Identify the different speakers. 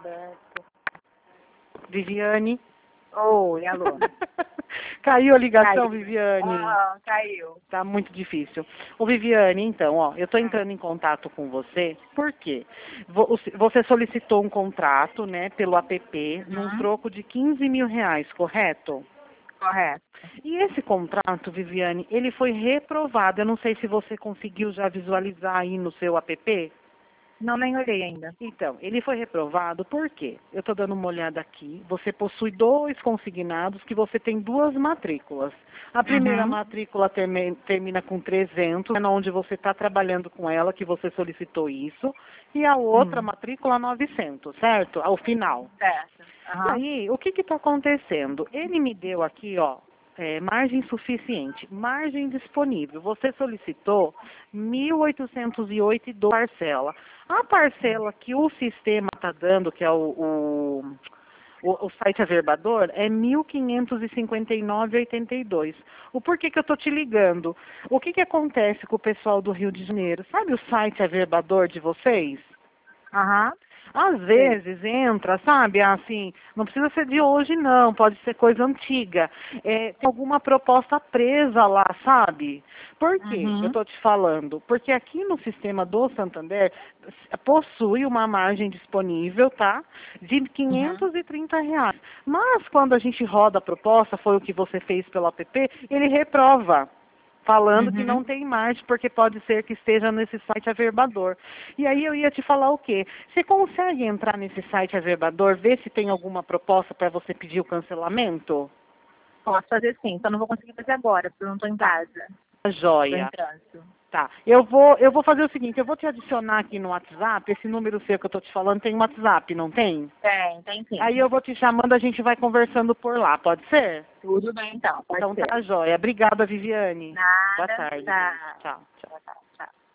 Speaker 1: aberto.
Speaker 2: Viviane?
Speaker 1: Oi, alô.
Speaker 2: Caiu a ligação,
Speaker 1: Caiu.
Speaker 2: Viviane?
Speaker 1: Caiu.
Speaker 2: Tá muito difícil. Ô, Viviane, então, ó, eu tô entrando em contato com você, por quê? Você solicitou um contrato, né, pelo app, num troco de 15 mil reais, correto?
Speaker 1: Correto.
Speaker 2: E esse contrato, Viviane, ele foi reprovado. Eu não sei se você conseguiu já visualizar aí no seu app.
Speaker 1: Não, nem olhei ainda.
Speaker 2: Então, ele foi reprovado por quê? Eu estou dando uma olhada aqui. Você possui 2 consignados que você tem 2 matrículas. A primeira matrícula termina com 300, é onde você está trabalhando com ela, que você solicitou isso. E a outra matrícula 900, certo? Ao final.
Speaker 1: Certo.
Speaker 2: E aí, o que está acontecendo? Ele me deu aqui, ó, margem suficiente, margem disponível. Você solicitou 1.808 e parcela. A parcela que o sistema está dando, que é o site averbador, é 1.559,82. O porquê que eu estou te ligando? O que acontece com o pessoal do Rio de Janeiro? Sabe o site averbador de vocês? Às vezes entra, sabe, assim, não precisa ser de hoje não, pode ser coisa antiga. Tem alguma proposta presa lá, sabe? Por quê eu estou te falando? Porque aqui no sistema do Santander possui uma margem disponível, tá? De 530 reais. Mas quando a gente roda a proposta, foi o que você fez pelo app, ele reprova. Falando que não tem margem, porque pode ser que esteja nesse site averbador. E aí eu ia te falar o quê? Você consegue entrar nesse site averbador, ver se tem alguma proposta para você pedir o cancelamento?
Speaker 1: Posso fazer sim, só não vou conseguir fazer agora, porque eu não estou em casa.
Speaker 2: Joia.
Speaker 1: Estou em trânsito.
Speaker 2: Tá. Eu vou fazer o seguinte, eu vou te adicionar aqui no WhatsApp, esse número seu que eu estou te falando tem WhatsApp, não tem?
Speaker 1: Tem sim.
Speaker 2: Aí eu vou te chamando, a gente vai conversando por lá, pode ser?
Speaker 1: Tudo bem então, pode
Speaker 2: Então
Speaker 1: ser.
Speaker 2: tá, joia. Obrigada, Viviane.
Speaker 1: Nada.
Speaker 2: Boa tarde.
Speaker 1: Tá.
Speaker 2: Tchau.
Speaker 1: Tchau.